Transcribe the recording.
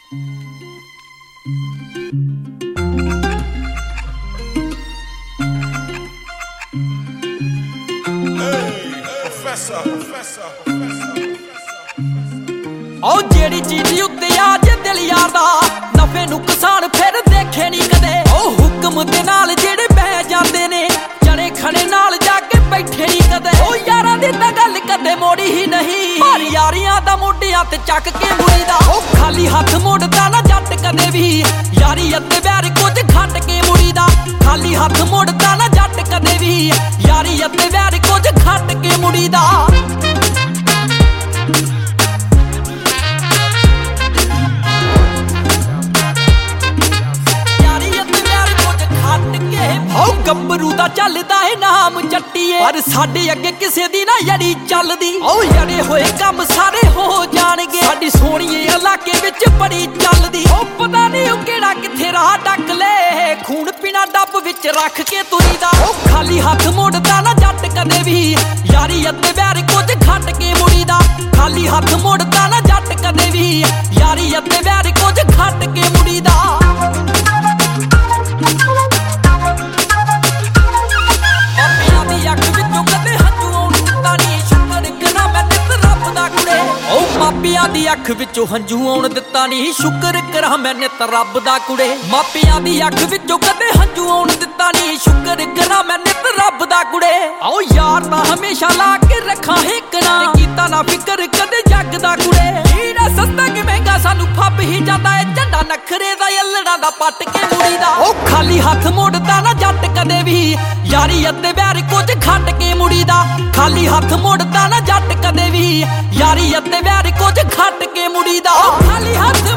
ਉਹ ਜਿਹੜੀ ਚੀਜ਼ ਉੱਤੇ ਆ ਜੇ ਦਿਲ ਯਾਰ ਦਾ ਨਫੇ ਨੁਕਸਾਨ ਫਿਰ ਦੇਖੇ ਨਹੀਂ ਕਦੇ। ਉਹ ਹੁਕਮ ਦੇ ਨਾਲ ਜਿਹੜੇ ਬਹਿ ਜਾਂਦੇ ਨੇ ਜਣੇ ਖਣੇ ਨਾਲ ਜਾ ਕੇ ਬੈਠੇ ਨਹੀਂ ਕਦੇ। ਉਹ ਯਾਰਾਂ ਦੀ ਤਾਂ ਗੱਲ ਕਦੇ ਮੋੜੀ ਹੀ ਨਹੀਂ, ਪਰ ਯਾਰੀਆਂ ਦਾ ਮੋਢਿਆਂ ਤੇ ਚੱਕ ਕੇ ਮੁੜੀਦਾ। ਉਹ ਖਾਲੀ ਹੱਥ ਮੋੜਦਾ ਨਾ ਜੱਟ ਕਦੇ ਵੀ, ਯਾਰੀ ਅਤੇ ਵੈਰ ਕੁਝ ਖੱਟ ਕੇ ਮੁੜੀਦਾ। ਖਾਲੀ ਹੱਥ ਮੋੜਦਾ ਨਾ ਜੱਟ ਕਦੇ ਵੀ, ਯਾਰੀ ਅਤੇ ਵੈਰ ਕੁਝ ਖੱਟ ਕੇ ਮੁੜੀਦਾ। ਗੱਭਰੂ ਦਾ ਚੱਲਦਾ ਏ ਨਾਮ ਜੱਟੀਏ, ਪਰ ਸਾਡੇ ਅੱਗੇ ਕਿਸੇ ਦੀ ਨਾ ਯੜੀ ਚੱਲਦੀ। ਉਹ ਯੜੇ ਹੋਏ ਕੰਮ ਸਾਰੇ ਹੋ ਜਾਣਗੇ, ਸਾਡੀ ਸੋਹਣੀਏ ਇਲਾਕੇ ਵਿੱਚ ਬੜੀ ਚੱਲਦੀ। ਉਹ ਪਤਾ ਨਹੀਂ ਉਹ ਕਿਹੜਾ ਕਿੱਥੇ ਰਾਹ ਡੱਕ ਲੈ, ਖੂਨ ਪੀਣਾ ਡੱਬ ਵਿੱਚ ਰੱਖ ਕੇ ਤੁਰੀਦਾ। ਉਹ ਖਾਲੀ ਹੱਥ ਮੋੜਦਾ ਨਾ ਜੱਟ ਕਦੇ ਵੀ, ਯਾਰੀ ਅਤੇ ਵੈਰ ਕੁਝ ਖੱਟ ਕੇ ਮੁੜੀਦਾ। ਖਾਲੀ ਹੱਥ ਮੋੜਦਾ ਨਾ ਜੱਟ ਕਦੇ ਵੀ, ਯਾਰੀ ਅਤੇ ਵੈਰ ਕੁਝ ਖੱਟ ਕੇ ਮੁੜੀਦਾ। ਮਾਪਿਆਂ ਦੀ ਅੱਖ ਵਿੱਚੋਂ ਹੰਝੂ ਆਉਣ ਦਿੱਤਾ ਨਹੀਂ, ਸ਼ੁਕਰ ਕਰਾਂ ਮੈਂ ਨਿੱਤ ਰੱਬ ਦਾ ਕੁੜੇ। ਮਾਪਿਆਂ ਦੀ ਅੱਖ ਵਿੱਚੋਂ ਕਦੇ ਹੰਝੂ ਆਉਣ ਦਿੱਤਾ ਨਹੀਂ, ਸ਼ੁਕਰ ਕਰਾਂ ਮੈਂ ਨਿੱਤ ਰੱਬ ਦਾ ਕੁੜੇ। ਆਓ ਯਾਰ ਤਾਂ ਹਮੇਸ਼ਾ ਲਾ ਕੇ ਰੱਖਾਂ ਹਿੱਕਣਾ, ਕੀਤਾ ਨਾ ਫਿਕਰ ਕਦੇ ਜੱਗ ਦਾ ਕੁੜੇ। ਹੀਰਾ ਸਸਤਾ ਕਿ ਮਹਿੰਗਾ ਸਾਨੂੰ ਫੱਬ ਹੀ ਜਾਂਦਾ ਏ, ਝੰਡਾ ਨਖਰੇ ਦਾ ਯੱਲੜਾ ਦਾ ਪੱਟ ਕੇ ਮੁੜੀਦਾ। ਉਹ ਖਾਲੀ ਹੱਥ ਮੋੜਦਾ ਨਾ ਜੱਟ ਕਦੇ ਵੀ, ਯਾਰੀ ਅਤੇ ਵੈਰ ਕੁਝ ਖੱਟ ਕੇ ਮੁੜੀਦਾ। ਖਾਲੀ ਹੱਥ ਮੋੜਦਾ ਨਾ ਜੱਟ ਕਦੇ ਵੀ, ਯਾਰੀ ਅਤੇ ਵੈਰ ਕੁਝ ਖੱਟ ਕੇ ਮੁੜੀਦਾ। ਖਾਲੀ ਹੱਥ